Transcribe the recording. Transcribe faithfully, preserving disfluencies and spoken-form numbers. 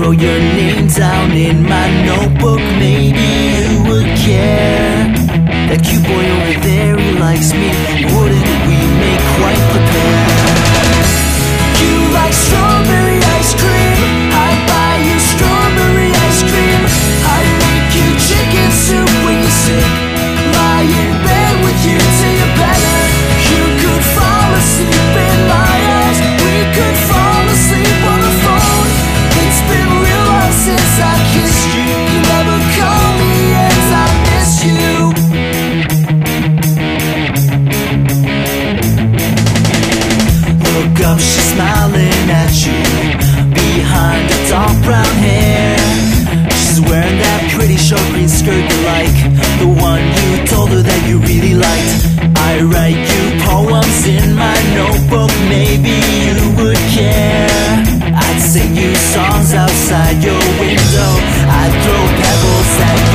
wrote your name down in my notebook. Maybe you would care. That cute boy over there, he likes me. Wouldn't we make quite the pair? You like strawberry ice cream, I'd buy you strawberry ice cream. I'd make you chicken soup when you're sick, lie in bed with you till you're better. You could fall asleep in my arms, we could fall asleep on the phone. It's been real long since I kissed you. You never call me as I miss you. Look up, she's smiling at you behind her dark brown hair. She's wearing that pretty short green skirt you like, the one you told her that you really liked. I write you poems in my notebook, maybe you would care. I'd sing you songs outside your window, I'd throw pebbles at you.